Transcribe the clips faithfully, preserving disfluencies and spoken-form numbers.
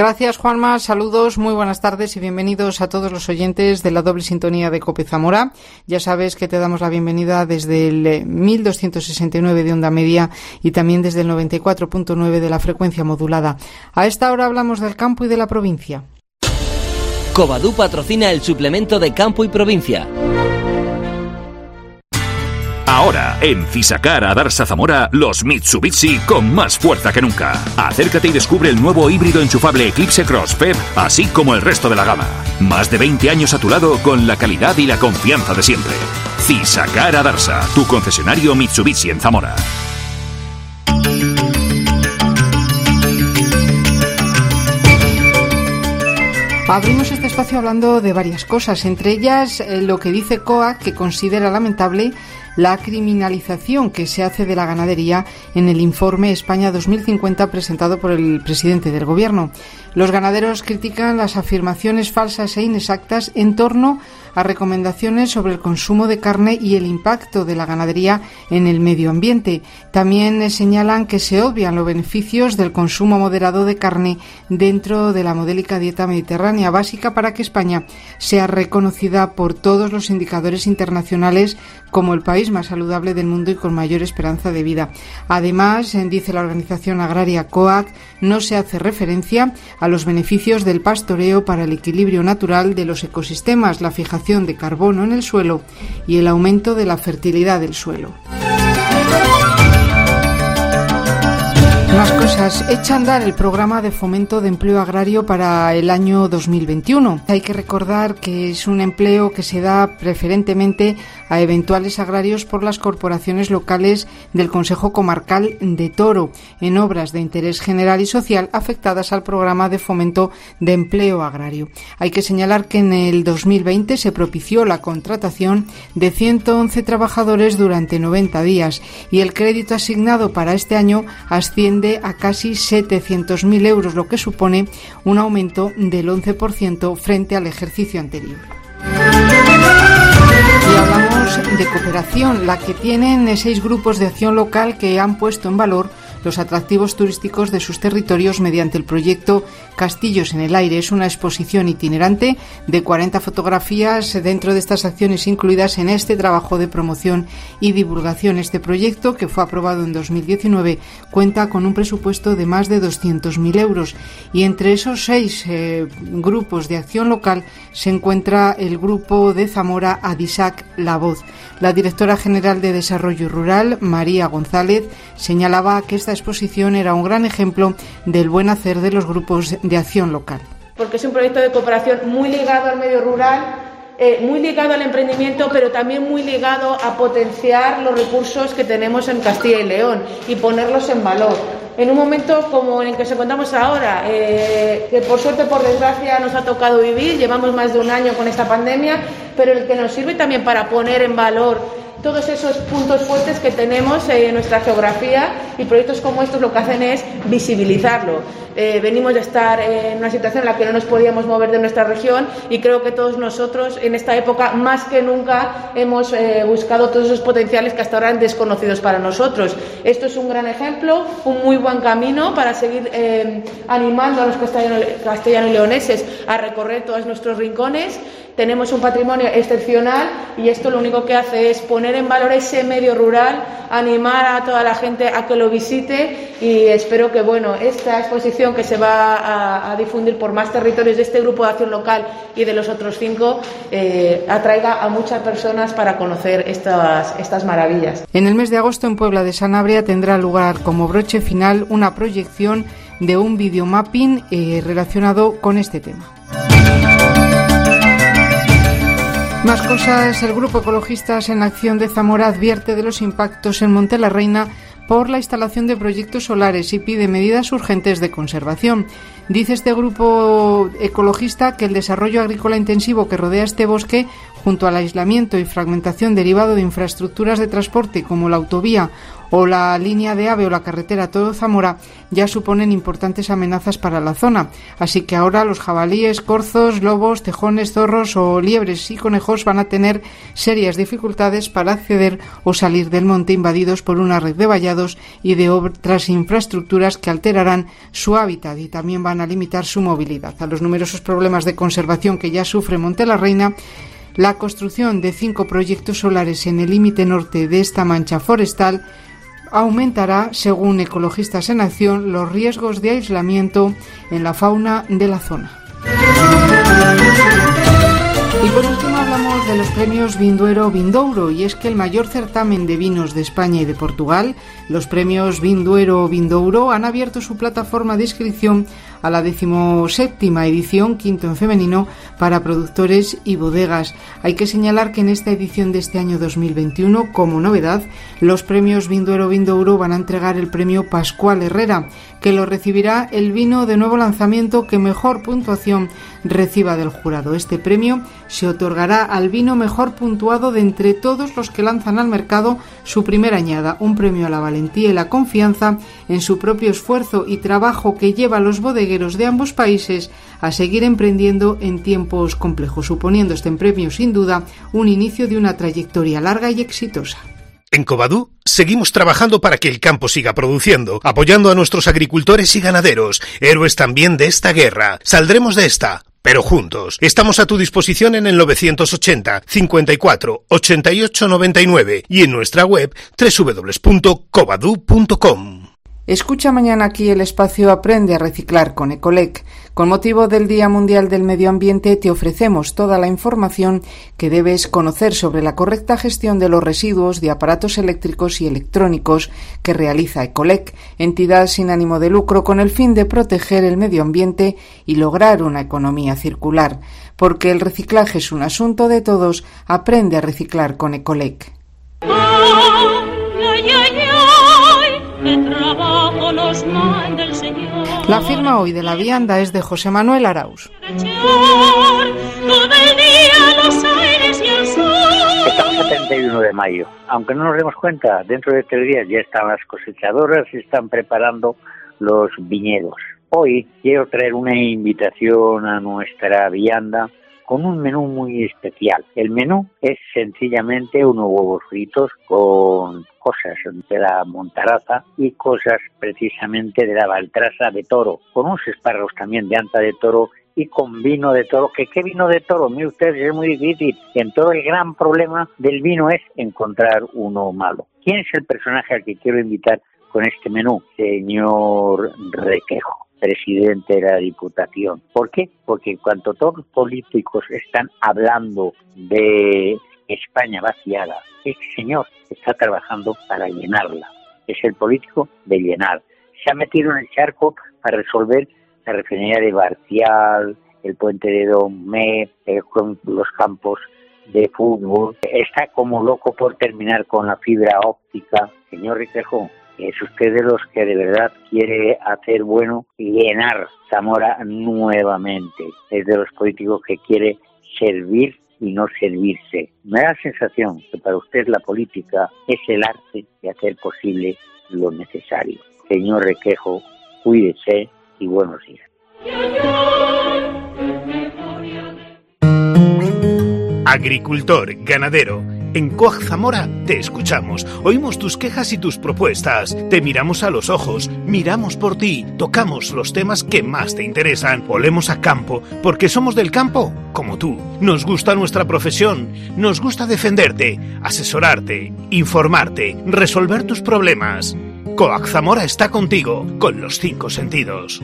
Gracias, Juanma. Saludos, muy buenas tardes y bienvenidos a todos los oyentes de la doble sintonía de COPE Zamora. Ya sabes que te damos la bienvenida desde el mil doscientos sesenta y nueve de onda media y también desde el noventa y cuatro punto nueve de la frecuencia modulada. A esta hora hablamos del campo y de la provincia. Covadú patrocina el suplemento de Campo y Provincia. Ahora, en Fisacar Adarsa Zamora, los Mitsubishi con más fuerza que nunca. Acércate y descubre el nuevo híbrido enchufable Eclipse Cross P E V, así como el resto de la gama. Más de veinte años a tu lado con la calidad y la confianza de siempre. Fisacar Adarsa, tu concesionario Mitsubishi en Zamora. Abrimos este espacio hablando de varias cosas, entre ellas eh, lo que dice COAC, que considera lamentable la criminalización que se hace de la ganadería en el informe España dos mil cincuenta presentado por el presidente del Gobierno. Los ganaderos critican las afirmaciones falsas e inexactas en torno a recomendaciones sobre el consumo de carne y el impacto de la ganadería en el medio ambiente. También señalan que se obvian los beneficios del consumo moderado de carne dentro de la modélica dieta mediterránea básica para que España sea reconocida por todos los indicadores internacionales como el país más saludable del mundo y con mayor esperanza de vida. Además, dice la organización agraria COAC, no se hace referencia a los beneficios del pastoreo para el equilibrio natural de los ecosistemas, la fijación de carbono en el suelo y el aumento de la fertilidad del suelo. Más cosas. Echa a andar el programa de fomento de empleo agrario para el año dos mil veintiuno. Hay que recordar que es un empleo que se da preferentemente a eventuales agrarios por las corporaciones locales del Consejo Comarcal de Toro en obras de interés general y social afectadas al programa de fomento de empleo agrario. Hay que señalar que en el dos mil veinte se propició la contratación de ciento once trabajadores durante noventa días y el crédito asignado para este año asciende a casi setecientos mil euros, lo que supone un aumento del once por ciento frente al ejercicio anterior. Y hablamos de cooperación, la que tienen seis grupos de acción local que han puesto en valor los atractivos turísticos de sus territorios mediante el proyecto Castillos en el Aire. Es una exposición itinerante de cuarenta fotografías dentro de estas acciones incluidas en este trabajo de promoción y divulgación. Este proyecto, que fue aprobado en dos mil diecinueve, cuenta con un presupuesto de más de doscientos mil euros y entre esos seis eh, grupos de acción local se encuentra el grupo de Zamora Adisac La Voz. La directora general de Desarrollo Rural, María González, señalaba que esta exposición era un gran ejemplo del buen hacer de los grupos de acción local. Porque es un proyecto de cooperación muy ligado al medio rural, eh, muy ligado al emprendimiento, pero también muy ligado a potenciar los recursos que tenemos en Castilla y León y ponerlos en valor. En un momento como en el que nos encontramos ahora, eh, que por suerte, por desgracia, nos ha tocado vivir, llevamos más de un año con esta pandemia, pero el que nos sirve también para poner en valor todos esos puntos fuertes que tenemos en nuestra geografía, y proyectos como estos lo que hacen es visibilizarlo. Eh, venimos de estar en una situación en la que no nos podíamos mover de nuestra región y creo que todos nosotros en esta época más que nunca hemos eh, buscado todos esos potenciales que hasta ahora eran desconocidos para nosotros. Esto es un gran ejemplo, un muy buen camino para seguir eh, animando a los castellano y leoneses a recorrer todos nuestros rincones. Tenemos un patrimonio excepcional y esto lo único que hace es poner en valor ese medio rural, animar a toda la gente a que lo visite y espero que bueno, esta exposición que se va a, a difundir por más territorios de este grupo de acción local y de los otros cinco eh, atraiga a muchas personas para conocer estas, estas maravillas. En el mes de agosto en Puebla de Sanabria tendrá lugar como broche final una proyección de un videomapping eh, relacionado con este tema. Más cosas. El Grupo Ecologistas en Acción de Zamora advierte de los impactos en Monte la Reina por la instalación de proyectos solares y pide medidas urgentes de conservación. Dice este grupo ecologista que el desarrollo agrícola intensivo que rodea este bosque, junto al aislamiento y fragmentación derivado de infraestructuras de transporte como la autovía o la línea de AVE o la carretera Todo-Zamora, ya suponen importantes amenazas para la zona. Así que ahora los jabalíes, corzos, lobos, tejones, zorros o liebres y conejos van a tener serias dificultades para acceder o salir del monte invadidos por una red de vallados y de otras infraestructuras que alterarán su hábitat y también van a limitar su movilidad. A los numerosos problemas de conservación que ya sufre Monte la Reina, la construcción de cinco proyectos solares en el límite norte de esta mancha forestal aumentará, según Ecologistas en Acción, los riesgos de aislamiento en la fauna de la zona. Y por último hablamos de los premios Vinduero Vindouro, y es que el mayor certamen de vinos de España y de Portugal, los premios Vinduero Vindouro, han abierto su plataforma de inscripción a la decimoséptima edición, quinto en femenino, para productores y bodegas. Hay que señalar que en esta edición de este año dos mil veintiuno, como novedad, los premios Vinduero Vindouro van a entregar el premio Pascual Herrera, que lo recibirá el vino de nuevo lanzamiento que mejor puntuación reciba del jurado. Este premio se otorgará al vino mejor puntuado de entre todos los que lanzan al mercado su primera añada, un premio a la valentía y la confianza en su propio esfuerzo y trabajo que lleva a los bodegueros de ambos países a seguir emprendiendo en tiempos complejos, suponiendo este premio sin duda un inicio de una trayectoria larga y exitosa. En Covadú seguimos trabajando para que el campo siga produciendo, apoyando a nuestros agricultores y ganaderos, héroes también de esta guerra. Saldremos de esta, pero juntos. Estamos a tu disposición en el novecientos ochenta, cincuenta y cuatro, ochenta y ocho, noventa y nueve y en nuestra web doble u doble u doble u punto covadú punto com. Escucha mañana aquí el espacio Aprende a Reciclar con Ecolec. Con motivo del Día Mundial del Medio Ambiente te ofrecemos toda la información que debes conocer sobre la correcta gestión de los residuos de aparatos eléctricos y electrónicos que realiza Ecolec, entidad sin ánimo de lucro con el fin de proteger el medio ambiente y lograr una economía circular. Porque el reciclaje es un asunto de todos, aprende a reciclar con Ecolec. La firma hoy de la vianda es de José Manuel Arauz. Estamos a treinta y uno de mayo. Aunque no nos demos cuenta, dentro de tres días ya están las cosechadoras y están preparando los viñedos. Hoy quiero traer una invitación a nuestra vianda con un menú muy especial. El menú es sencillamente unos huevos fritos con cosas de la montaraza y cosas precisamente de la baltraza de toro, con unos espárragos también de anta de toro y con vino de toro. ¿Que qué vino de toro? Mire ustedes, es muy difícil. En todo el gran problema del vino es encontrar uno malo. ¿Quién es el personaje al que quiero invitar con este menú? Señor Requejo, presidente de la Diputación. ¿Por qué? Porque en cuanto todos los políticos están hablando de España vaciada, este señor está trabajando para llenarla. Es el político de llenar. Se ha metido en el charco para resolver la refinería de Barcial, el puente de Domé, los campos de fútbol. Está como loco por terminar con la fibra óptica. Señor Riquejo, es usted de los que de verdad quiere hacer bueno y llenar Zamora nuevamente. Es de los políticos que quiere servir y no servirse. Me da la sensación que para usted la política es el arte de hacer posible lo necesario. Señor Requejo, cuídese y buenos días. Agricultor, ganadero. En Coag Zamora te escuchamos, oímos tus quejas y tus propuestas, te miramos a los ojos, miramos por ti, tocamos los temas que más te interesan, olemos a campo, porque somos del campo, como tú. Nos gusta nuestra profesión, nos gusta defenderte, asesorarte, informarte, resolver tus problemas. Coag Zamora está contigo, con los cinco sentidos.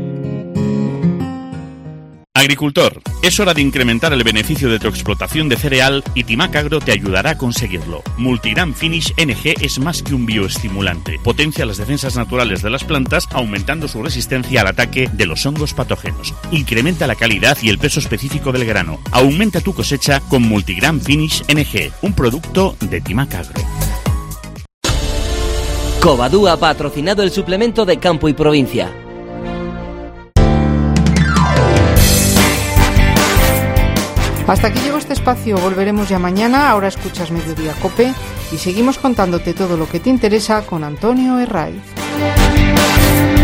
Agricultor, es hora de incrementar el beneficio de tu explotación de cereal y Timac Agro te ayudará a conseguirlo. Multigram Finish N G es más que un bioestimulante. Potencia las defensas naturales de las plantas, aumentando su resistencia al ataque de los hongos patógenos. Incrementa la calidad y el peso específico del grano. Aumenta tu cosecha con Multigram Finish N G, un producto de Timac Agro. Covadú ha patrocinado el suplemento de Campo y Provincia. Hasta aquí llegó este espacio, volveremos ya mañana. Ahora escuchas Mediodía Cope y seguimos contándote todo lo que te interesa con Antonio Herraiz.